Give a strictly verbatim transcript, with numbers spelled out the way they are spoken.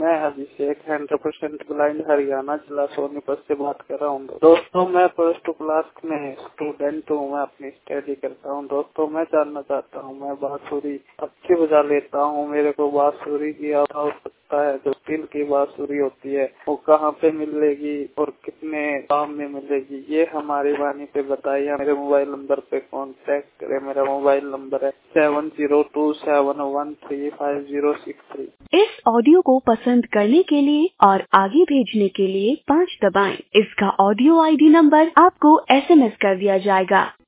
मैं Abhishek hundred percent blind Haryana जिला सोनीपत से बात कर रहा हूँ। दोस्तों मैं प्लस टू क्लास में स्टूडेंट हूँ। मैं अपनी स्टडी करता हूँ। दोस्तों मैं जानना चाहता हूँ, मैं बांसुरी अच्छी बजा लेता हूँ। मेरे को बांसुरी की आवश्यकता है। जो स्टील की बांसुरी होती है वो कहाँ पे मिलेगी और कितने दाम में मिलेगी, ये हमारी वाणी पे बताइए। मेरे मोबाइल नंबर पे कॉन्टेक्ट करें। मेरा मोबाइल नंबर है seven zero two seven one three five zero six three. इस ऑडियो को पसंद करने के लिए और आगे भेजने के लिए पाँच दबाएं। इसका ऑडियो आईडी नंबर आपको एसएमएस कर दिया जाएगा।